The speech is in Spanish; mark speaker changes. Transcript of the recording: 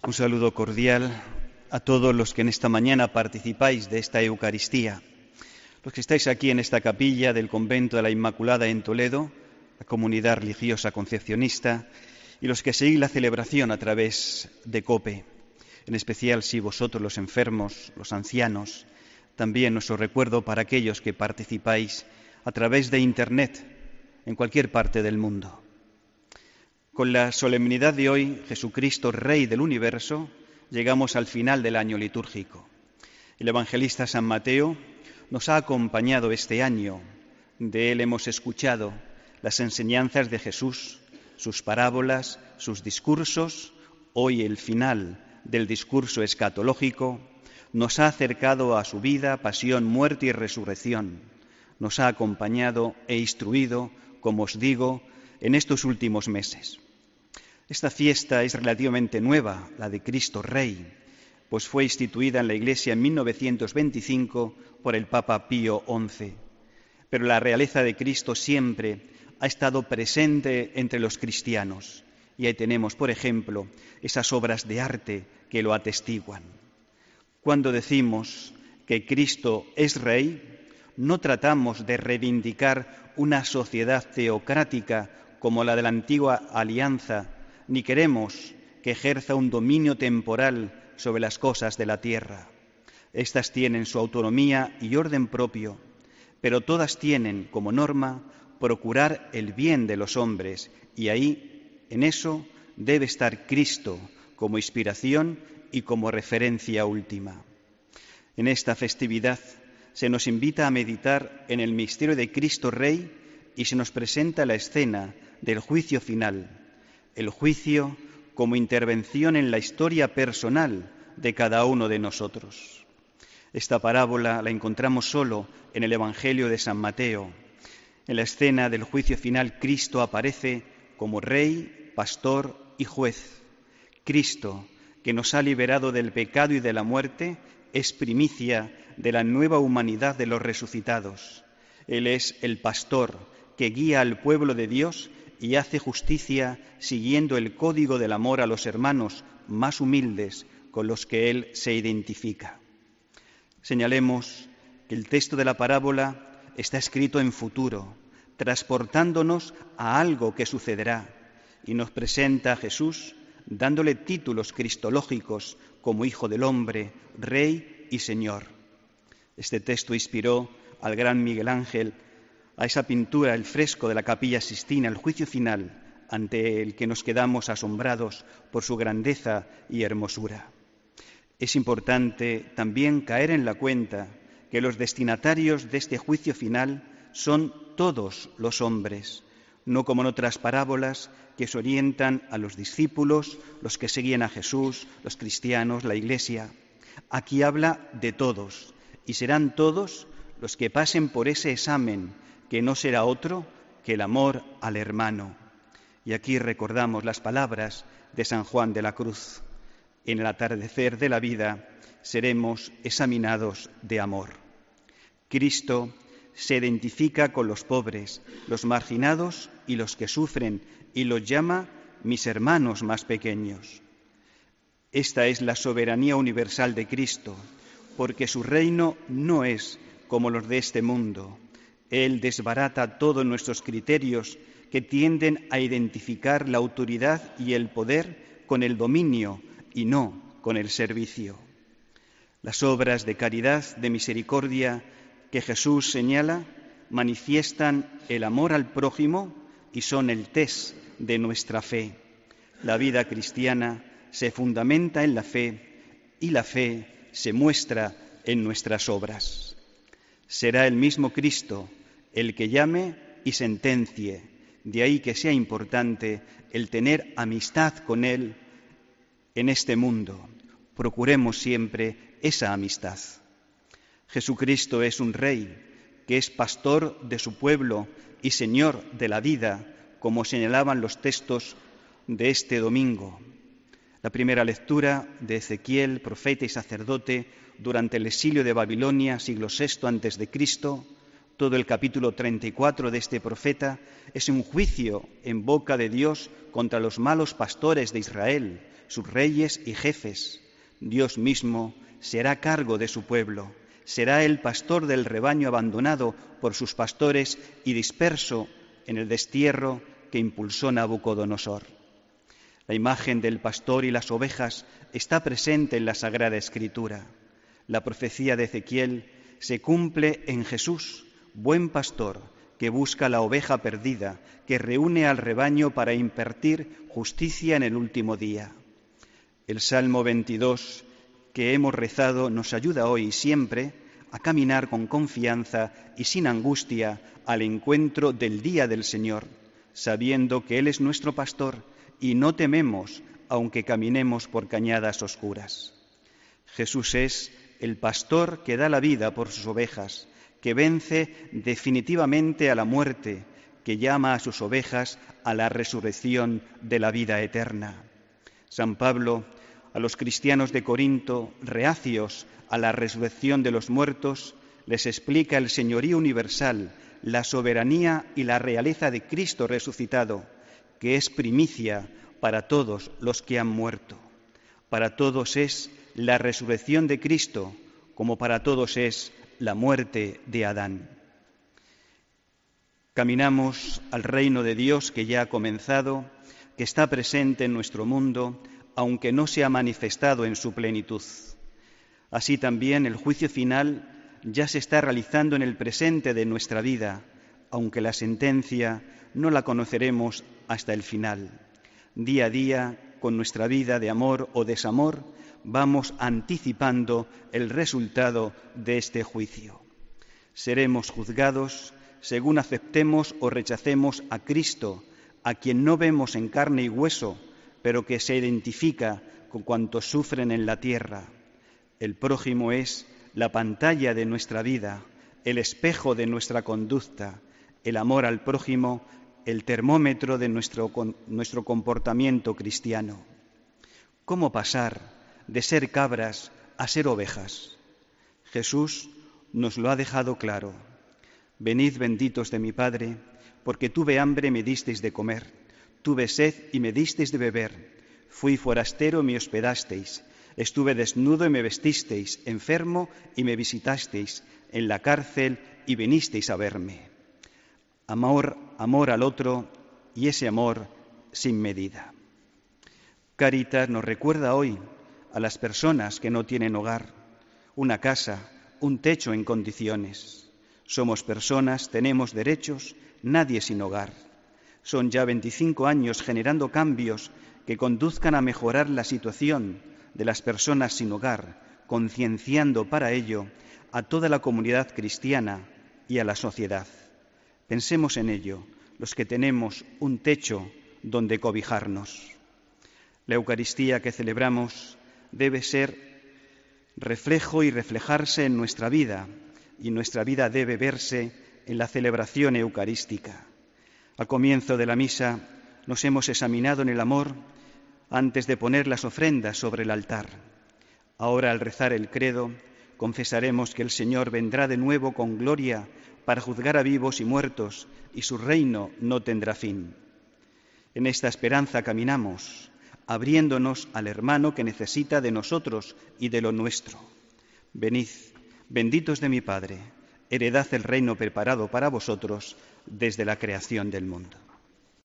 Speaker 1: Un saludo cordial a todos los que en esta mañana participáis de esta Eucaristía. Los que estáis aquí en esta capilla del Convento de la Inmaculada en Toledo, la comunidad religiosa concepcionista, y los que seguís la celebración a través de COPE. En especial, si vosotros los enfermos, los ancianos, también nuestro recuerdo para aquellos que participáis a través de Internet en cualquier parte del mundo. Con la solemnidad de hoy, Jesucristo, Rey del Universo, llegamos al final del año litúrgico. El evangelista San Mateo nos ha acompañado este año. De él hemos escuchado las enseñanzas de Jesús, sus parábolas, sus discursos. Hoy el final del discurso escatológico nos ha acercado a su vida, pasión, muerte y resurrección. Nos ha acompañado e instruido, como os digo, en estos últimos meses. Esta fiesta es relativamente nueva, la de Cristo Rey, pues fue instituida en la Iglesia en 1925 por el Papa Pío XI. Pero la realeza de Cristo siempre ha estado presente entre los cristianos. Y ahí tenemos, por ejemplo, esas obras de arte que lo atestiguan. Cuando decimos que Cristo es Rey, no tratamos de reivindicar una sociedad teocrática como la de la antigua alianza, ni queremos que ejerza un dominio temporal sobre las cosas de la tierra. Estas tienen su autonomía y orden propio, pero todas tienen como norma procurar el bien de los hombres, y ahí, en eso, debe estar Cristo como inspiración y como referencia última. En esta festividad se nos invita a meditar en el misterio de Cristo Rey y se nos presenta la escena del juicio final, el juicio como intervención en la historia personal de cada uno de nosotros. Esta parábola la encontramos solo en el Evangelio de San Mateo. En la escena del juicio final, Cristo aparece como Rey, Pastor y Juez. Cristo, que nos ha liberado del pecado y de la muerte, es primicia de la nueva humanidad de los resucitados. Él es el Pastor que guía al pueblo de Dios y hace justicia siguiendo el código del amor a los hermanos más humildes con los que Él se identifica. Señalemos que el texto de la parábola está escrito en futuro, transportándonos a algo que sucederá, y nos presenta a Jesús dándole títulos cristológicos como Hijo del Hombre, Rey y Señor. Este texto inspiró al gran Miguel Ángel a esa pintura, el fresco de la Capilla Sixtina, el juicio final, ante el que nos quedamos asombrados por su grandeza y hermosura. Es importante también caer en la cuenta que los destinatarios de este juicio final son todos los hombres, no como en otras parábolas que se orientan a los discípulos, los que seguían a Jesús, los cristianos, la Iglesia. Aquí habla de todos, y serán todos los que pasen por ese examen, que no será otro que el amor al hermano. Y aquí recordamos las palabras de San Juan de la Cruz. En el atardecer de la vida seremos examinados de amor. Cristo se identifica con los pobres, los marginados y los que sufren, y los llama mis hermanos más pequeños. Esta es la soberanía universal de Cristo, porque su reino no es como los de este mundo. Él desbarata todos nuestros criterios que tienden a identificar la autoridad y el poder con el dominio y no con el servicio. Las obras de caridad, de misericordia que Jesús señala manifiestan el amor al prójimo y son el test de nuestra fe. La vida cristiana se fundamenta en la fe y la fe se muestra en nuestras obras. Será el mismo Cristo el que llame y sentencie, de ahí que sea importante el tener amistad con Él en este mundo. Procuremos siempre esa amistad. Jesucristo es un Rey, que es pastor de su pueblo y Señor de la vida, como señalaban los textos de este domingo. La primera lectura de Ezequiel, profeta y sacerdote, durante el exilio de Babilonia, siglo VI a.C., todo el capítulo 34 de este profeta es un juicio en boca de Dios contra los malos pastores de Israel, sus reyes y jefes. Dios mismo será cargo de su pueblo, será el pastor del rebaño abandonado por sus pastores y disperso en el destierro que impulsó Nabucodonosor. La imagen del pastor y las ovejas está presente en la Sagrada Escritura. La profecía de Ezequiel se cumple en Jesús, buen pastor, que busca la oveja perdida, que reúne al rebaño para impartir justicia en el último día. El Salmo 22 que hemos rezado nos ayuda hoy y siempre a caminar con confianza y sin angustia al encuentro del día del Señor, sabiendo que Él es nuestro pastor y no tememos aunque caminemos por cañadas oscuras. Jesús es el pastor que da la vida por sus ovejas, que vence definitivamente a la muerte, que llama a sus ovejas a la resurrección de la vida eterna. San Pablo, a los cristianos de Corinto, reacios a la resurrección de los muertos, les explica el señorío universal, la soberanía y la realeza de Cristo resucitado, que es primicia para todos los que han muerto. Para todos es la resurrección de Cristo, como para todos es la muerte de Adán. Caminamos al reino de Dios que ya ha comenzado, que está presente en nuestro mundo, aunque no se ha manifestado en su plenitud. Así también el juicio final ya se está realizando en el presente de nuestra vida, aunque la sentencia no la conoceremos hasta el final. Día a día, con nuestra vida de amor o desamor, vamos anticipando el resultado de este juicio. Seremos juzgados según aceptemos o rechacemos a Cristo, a quien no vemos en carne y hueso, pero que se identifica con cuantos sufren en la tierra. El prójimo es la pantalla de nuestra vida, el espejo de nuestra conducta, el amor al prójimo, el termómetro de nuestro comportamiento cristiano. ¿Cómo pasar de ser cabras a ser ovejas? Jesús nos lo ha dejado claro. Venid benditos de mi Padre, porque tuve hambre y me disteis de comer, tuve sed y me disteis de beber, fui forastero y me hospedasteis, estuve desnudo y me vestisteis, enfermo y me visitasteis, en la cárcel y vinisteis a verme. Amor al otro y ese amor sin medida. Cáritas nos recuerda hoy a las personas que no tienen hogar, una casa, un techo en condiciones. Somos personas, tenemos derechos, nadie sin hogar. Son ya 25 años generando cambios que conduzcan a mejorar la situación de las personas sin hogar, concienciando para ello a toda la comunidad cristiana y a la sociedad. Pensemos en ello, los que tenemos un techo donde cobijarnos. La Eucaristía que celebramos debe ser reflejo y reflejarse en nuestra vida, y nuestra vida debe verse en la celebración eucarística. Al comienzo de la misa nos hemos examinado en el amor antes de poner las ofrendas sobre el altar. Ahora, al rezar el credo, confesaremos que el Señor vendrá de nuevo con gloria para juzgar a vivos y muertos, y su reino no tendrá fin. En esta esperanza caminamos, abriéndonos al hermano que necesita de nosotros y de lo nuestro. Venid, benditos de mi Padre, heredad el reino preparado para vosotros desde la creación del mundo.